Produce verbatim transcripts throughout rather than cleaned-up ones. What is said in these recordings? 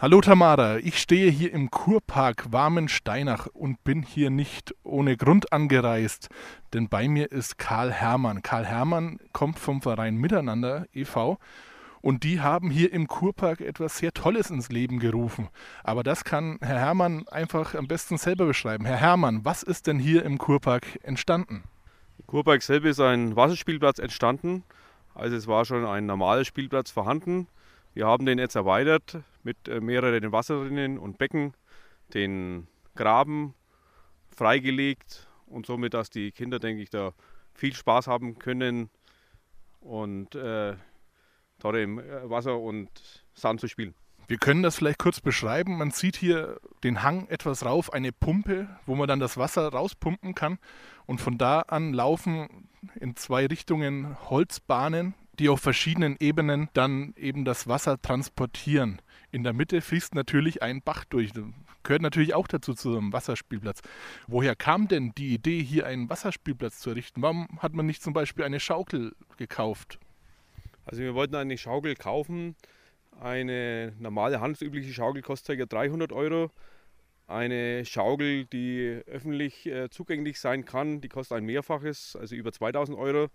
Hallo Tamara, ich stehe hier im Kurpark Warmensteinach und bin hier nicht ohne Grund angereist, denn bei mir ist Karl Hermann. Karl Hermann kommt vom Verein Miteinander e V und die haben hier im Kurpark etwas sehr Tolles ins Leben gerufen. Aber das kann Herr Hermann einfach am besten selber beschreiben. Herr Hermann, was ist denn hier im Kurpark entstanden? Im Kurpark selber ist ein Wasserspielplatz entstanden. Also es war schon ein normaler Spielplatz vorhanden. Wir haben den jetzt erweitert mit äh, mehreren Wasserrinnen und Becken, den Graben freigelegt und somit, dass die Kinder, denke ich, da viel Spaß haben können und äh, dort im äh, Wasser und Sand zu spielen. Wir können das vielleicht kurz beschreiben. Man sieht hier den Hang etwas rauf, eine Pumpe, wo man dann das Wasser rauspumpen kann. Und von da an laufen in zwei Richtungen Holzbahnen, die auf verschiedenen Ebenen dann eben das Wasser transportieren. In der Mitte fließt natürlich ein Bach durch. Das gehört natürlich auch dazu zu einem Wasserspielplatz. Woher kam denn die Idee, hier einen Wasserspielplatz zu errichten? Warum hat man nicht zum Beispiel eine Schaukel gekauft? Also wir wollten eine Schaukel kaufen. Eine normale handelsübliche Schaukel kostet ca. dreihundert Euro. Eine Schaukel, die öffentlich äh, zugänglich sein kann, die kostet ein Mehrfaches, also über zweitausend Euro.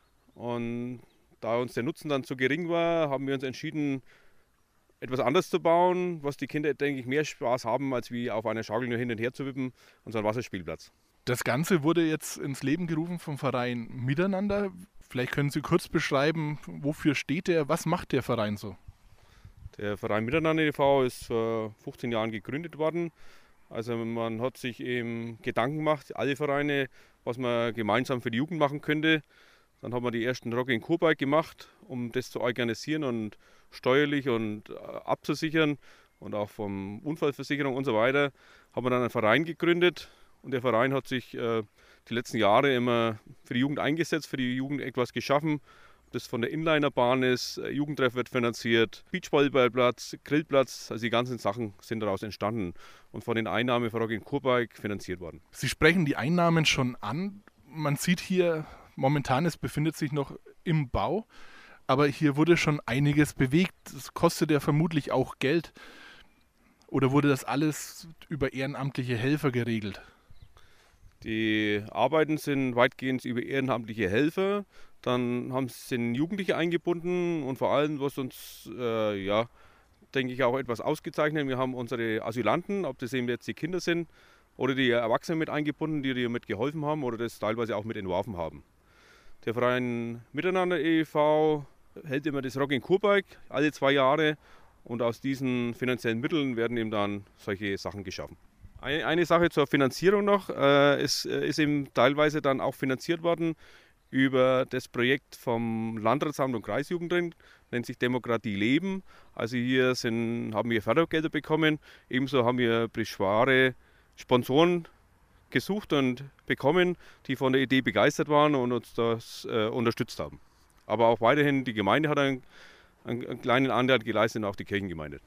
Und da uns der Nutzen dann zu gering war, haben wir uns entschieden, etwas anders zu bauen, was die Kinder, denke ich, mehr Spaß haben, als wie auf einer Schaukel nur hin und her zu wippen, und so ein Wasserspielplatz. Das Ganze wurde jetzt ins Leben gerufen vom Verein Miteinander. Vielleicht können Sie kurz beschreiben, wofür steht der, was macht der Verein so? Der Verein Miteinander e V ist vor fünfzehn Jahren gegründet worden. Also man hat sich eben Gedanken gemacht, alle Vereine, was man gemeinsam für die Jugend machen könnte. Dann haben wir die ersten Rock in Kurpark gemacht, um das zu organisieren und steuerlich und abzusichern und auch vom Unfallversicherung und so weiter. Haben wir dann einen Verein gegründet und der Verein hat sich äh, die letzten Jahre immer für die Jugend eingesetzt, für die Jugend etwas geschaffen. Das von der Inlinerbahn ist, Jugendtreff wird finanziert, Beachvolleyballplatz, Grillplatz, also die ganzen Sachen sind daraus entstanden und von den Einnahmen von Rock in Kurpark finanziert worden. Sie sprechen die Einnahmen schon an. Man sieht hier, momentan, es befindet sich noch im Bau, aber hier wurde schon einiges bewegt. Das kostet ja vermutlich auch Geld. Oder wurde das alles über ehrenamtliche Helfer geregelt? Die Arbeiten sind weitgehend über ehrenamtliche Helfer. Dann haben, sind Jugendliche eingebunden und vor allem, was uns, äh, ja, denke ich, auch etwas ausgezeichnet. Wir haben unsere Asylanten, ob das eben jetzt die Kinder sind oder die Erwachsenen mit eingebunden, die dir mit geholfen haben oder das teilweise auch mit entworfen haben. Der Verein Miteinander e V hält immer das Rock in Kurpark alle zwei Jahre und aus diesen finanziellen Mitteln werden eben dann solche Sachen geschaffen. Eine, eine Sache zur Finanzierung noch, äh, es ist eben teilweise dann auch finanziert worden über das Projekt vom Landratsamt und Kreisjugendring, nennt sich Demokratie leben. Also hier sind, haben wir Fördergelder bekommen, ebenso haben wir prischware Sponsoren gesucht und bekommen, die von der Idee begeistert waren und uns das äh, unterstützt haben. Aber auch weiterhin, die Gemeinde hat einen, einen, einen kleinen Anteil geleistet und auch die Kirchengemeinde.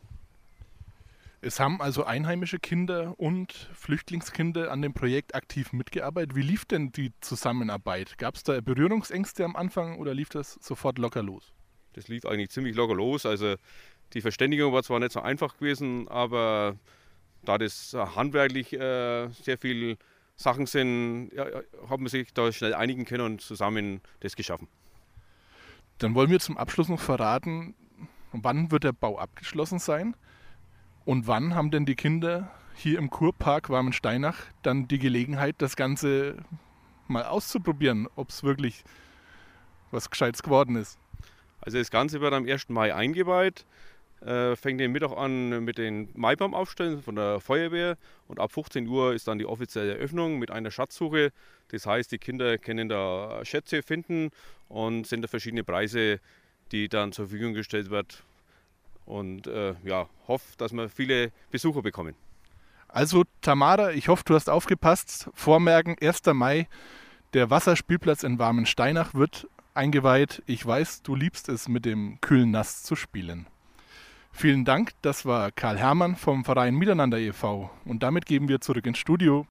Es haben also einheimische Kinder und Flüchtlingskinder an dem Projekt aktiv mitgearbeitet. Wie lief denn die Zusammenarbeit? Gab es da Berührungsängste am Anfang oder lief das sofort locker los? Das lief eigentlich ziemlich locker los. Also die Verständigung war zwar nicht so einfach gewesen, aber da das handwerklich äh, sehr viele Sachen sind, ja, hat man sich da schnell einigen können und zusammen das geschaffen. Dann wollen wir zum Abschluss noch verraten, wann wird der Bau abgeschlossen sein? Und wann haben denn die Kinder hier im Kurpark Warmensteinach dann die Gelegenheit, das Ganze mal auszuprobieren, ob es wirklich was Gescheites geworden ist? Also das Ganze wird am ersten Mai eingeweiht, äh, fängt den Mittag an mit den Maibaum-Aufstellen von der Feuerwehr und ab fünfzehn Uhr ist dann die offizielle Eröffnung mit einer Schatzsuche. Das heißt, die Kinder können da Schätze finden und sind da verschiedene Preise, die dann zur Verfügung gestellt werden. Und äh, ja, hoffe, dass wir viele Besucher bekommen. Also Tamara, ich hoffe, du hast aufgepasst. Vormerken, erster Mai, der Wasserspielplatz in Warmensteinach wird eingeweiht. Ich weiß, du liebst es, mit dem kühlen Nass zu spielen. Vielen Dank, das war Karl Hermann vom Verein Miteinander e V. Und damit geben wir zurück ins Studio.